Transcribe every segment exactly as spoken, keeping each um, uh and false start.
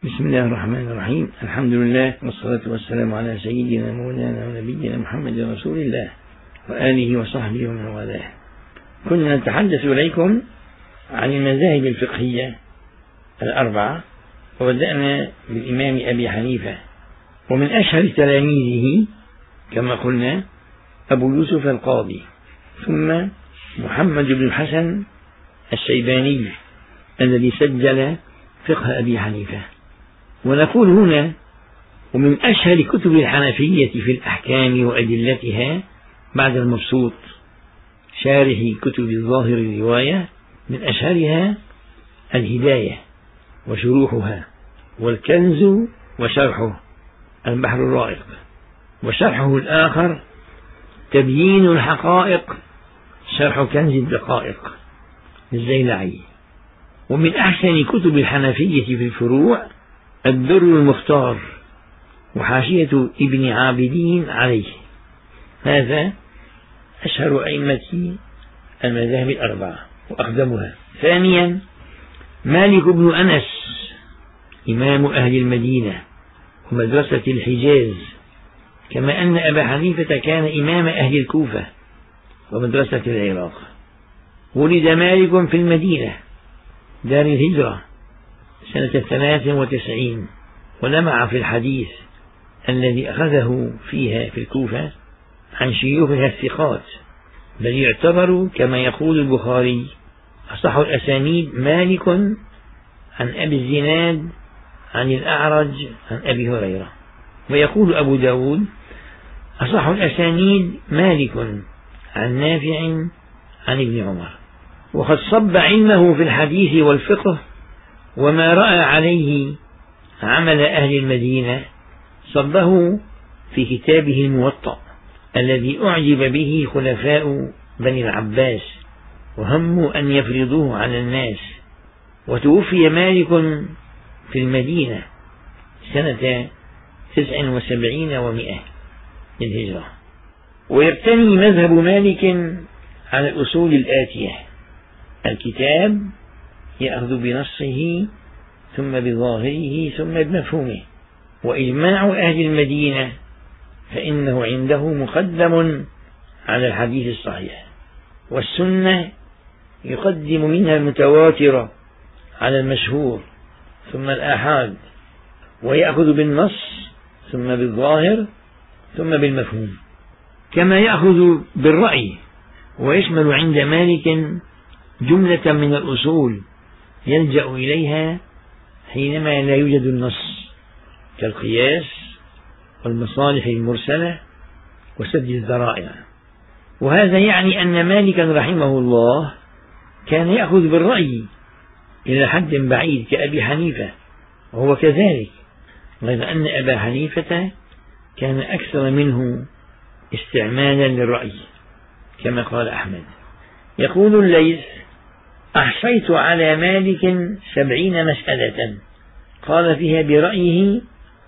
بسم الله الرحمن الرحيم. الحمد لله والصلاة والسلام على سيدنا مولانا ونبينا محمد رسول الله وآله وصحبه ومن والاه. كنا نتحدث إليكم عن المذاهب الفقهية الأربعة، وبدأنا بالإمام أبي حنيفة، ومن أشهر تلاميذه كما قلنا أبو يوسف القاضي، ثم محمد بن الحسن الشيباني الذي سجل فقه أبي حنيفة. ونقول هنا ومن أشهر كتب الحنفية في الأحكام وأدلتها بعد المبسوط شارح كتب الظاهر الرواية، من أشهرها الهداية وشروحها، والكنز وشرحه البحر الرائق، وشرحه الآخر تبيين الحقائق شرح كنز الدقائق للزيلعي. ومن أحسن كتب الحنفية في الفروع الدر المختار وحاشية ابن عابدين عليه. هذا أشهر أئمة المذاهب الأربعة وأقدمها. ثانيا مالك بن أنس إمام أهل المدينة ومدرسة الحجاز، كما أن أبا حنيفة كان إمام أهل الكوفة ومدرسة العراق. ولد مالك في المدينة دار الهجرة سنة ثلاث وتسعين، ولمع في الحديث الذي أخذه فيها في الكوفة عن شيوخها الثقات، بل يعتبر كما يقول البخاري أصح الأسانيد مالك عن أبي الزناد عن الأعرج عن أبي هريرة. ويقول أبو داود أصح الأسانيد مالك عن نافع عن ابن عمر. وقد صب علمه في الحديث والفقه وما رأى عليه عمل أهل المدينة صبه في كتابه الموطأ الذي أعجب به خلفاء بني العباس وهموا أن يفرضوه على الناس. وتوفي مالك في المدينة سنة تسع وسبعين ومئة للهجرة. ويبتني مذهب مالك على الأصول الآتية: الكتاب يأخذ بنصه ثم بظاهره ثم بمفهومه، وإجماع أهل المدينة فإنه عنده مقدم على الحديث الصحيح، والسنة يقدم منها المتواتر على المشهور ثم الآحاد، ويأخذ بالنص ثم بالظاهر ثم بالمفهوم، كما يأخذ بالرأي. ويشمل عند مالك جملة من الأصول يلجأ إليها حينما لا يوجد النص، كالقياس والمصالح المرسلة وسد الذرائع. وهذا يعني أن مالكا رحمه الله كان يأخذ بالرأي إلى حد بعيد كأبي حنيفة، وهو كذلك، غير أن أبا حنيفة كان أكثر منه استعمالا للرأي كما قال أحمد. يقول الليث: أحصيت على مالك سبعين مسألة قال فيها برأيه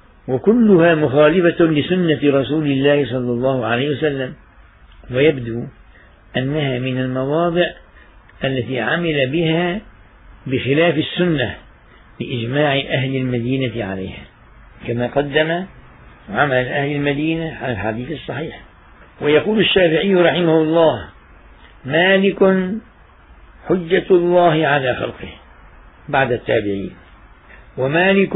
وكلها مخالفة لسنة رسول الله صلى الله عليه وسلم، ويبدو أنها من المواضع التي عمل بها بخلاف السنة لإجماع أهل المدينة عليها، كما قدم عمل أهل المدينة على الحديث الصحيح. ويقول الشافعي رحمه الله: مالك حجة الله على خلقه بعد التابعين، ومالك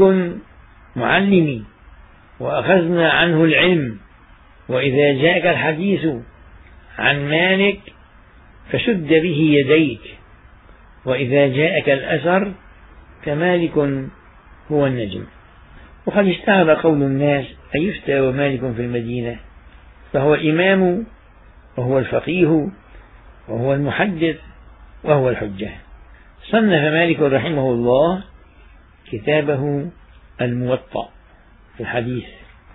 معلمي وأخذنا عنه العلم، وإذا جاءك الحديث عن مالك فشد به يديك، وإذا جاءك الأثر فمالك هو النجم. وقد اشتهر قول الناس: أيفتى ومالك في المدينة؟ فهو الإمام وهو الفقيه وهو المحدث وهو الحجة. صنف مالك رحمه الله كتابه الموطأ في الحديث،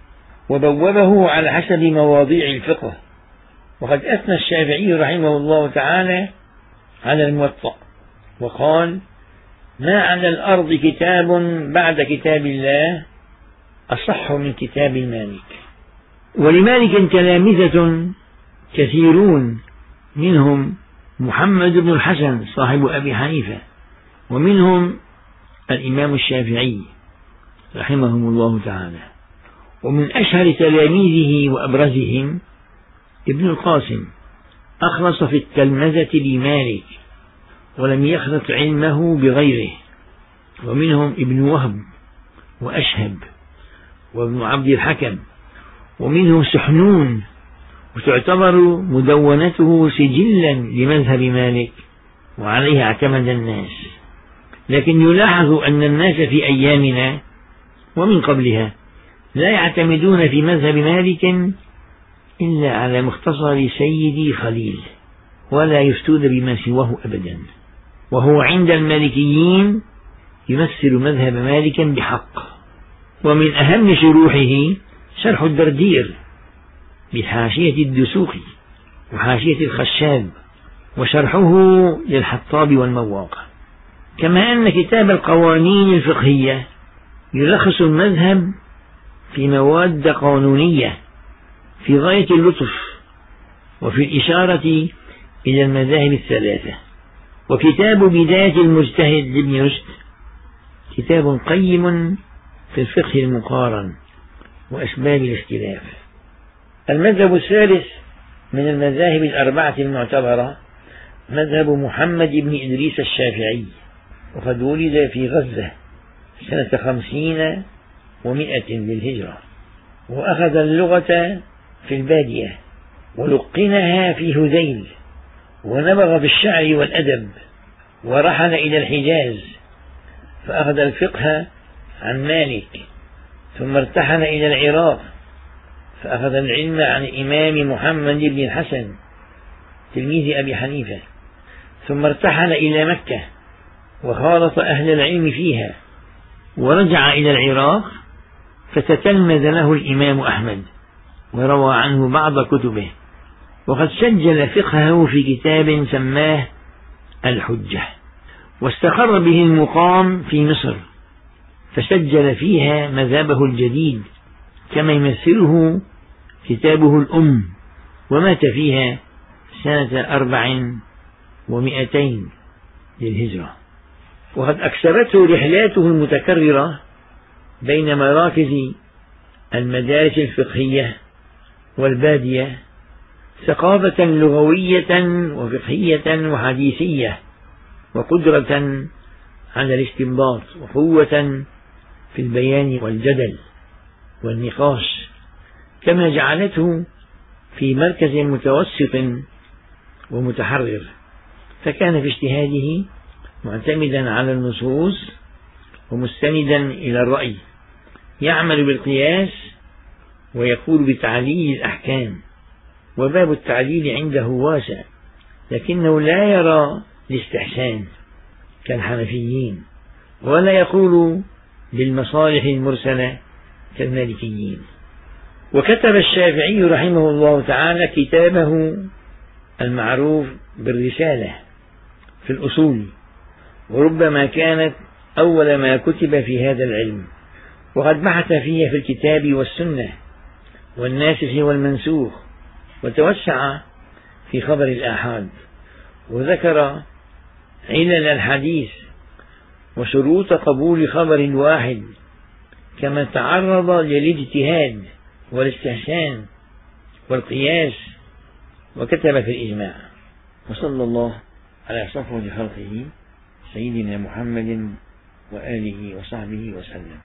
وبوبه على حسب مواضيع الفقه. وقد أثنى الشافعي رحمه الله تعالى على الموطأ وقال: ما على الأرض كتاب بعد كتاب الله أصح من كتاب مالك. ولمالك تلامذة كثيرون، منهم محمد بن الحسن صاحب أبي حنيفة، ومنهم الإمام الشافعي، رحمهم الله تعالى. ومن أشهر تلاميذه وأبرزهم ابن القاسم، أخلص في التلمذة لمالك ولم يخلط علمه بغيره. ومنهم ابن وهب وأشهب وابن عبد الحكم، ومنهم سحنون، وتعتبر مدونته سجلا لمذهب مالك، وعليها اعتمد الناس. لكن يلاحظ أن الناس في أيامنا ومن قبلها لا يعتمدون في مذهب مالك إلا على مختصر سيدي خليل، ولا يفتون بما سواه أبدا، وهو عند المالكيين يمثل مذهب مالك بحق. ومن أهم شروحه شرح الدردير بحاشية الدسوقي وحاشية الخشاب، وشرحه للحطاب والمواقع. كما أن كتاب القوانين الفقهية يلخص المذهب في مواد قانونية في غاية اللطف، وفي الإشارة إلى المذاهب الثلاثة. وكتاب بداية المجتهد لابن رشد كتاب قيم في الفقه المقارن وأسباب الاختلاف. المذهب الثالث من المذاهب الأربعة المعتبرة مذهب محمد بن إدريس الشافعي، وقد ولد في غزة سنة خمسين ومائة للهجرة، وأخذ اللغة في البادية ولقنها في هذيل، ونبغ بالشعر والأدب، ورحل إلى الحجاز فأخذ الفقه عن مالك، ثم ارتحل إلى العراق فأخذ العلم عن الإمام محمد بن الحسن تلميذ أبي حنيفة، ثم ارتحل إلى مكة وخالط أهل العلم فيها، ورجع إلى العراق فتتلمذ له الإمام أحمد وروى عنه بعض كتبه. وقد سجل فقهه في كتاب سماه الحجة، واستقر به المقام في مصر فسجل فيها مذهبه الجديد، كما يمثله كتابه الأم، ومات فيها سنة أربع ومائتين للهجرة. وقد أكثرته رحلاته المتكررة بين مراكز المدارس الفقهية والبادية ثقافة لغوية وفقهية وحديثية، وقدرة على الاستنباط، وقوة في البيان والجدل والنقاش، كما جعلته في مركز متوسط ومتحرر. فكان في اجتهاده معتمدا على النصوص ومستندا إلى الرأي، يعمل بالقياس ويقول بتعليل الأحكام، وباب التعليل عنده واسع، لكنه لا يرى الاستحسان كالحنفيين، ولا يقول بالمصالح المرسلة كالمالكيين. وكتب الشافعي رحمه الله تعالى كتابه المعروف بالرسالة في الأصول، وربما كانت أول ما كتب في هذا العلم، وقد بحث فيها في الكتاب والسنة والناسخ والمنسوخ، وتوسع في خبر الآحاد، وذكر علل الحديث وشروط قبول خبر واحد، كما تعرض للاجتهاد والاستحسان والقياس، وكتب في الإجماع. وصلى الله على صفوة خلقه سيدنا محمد وآله وصحبه وسلم.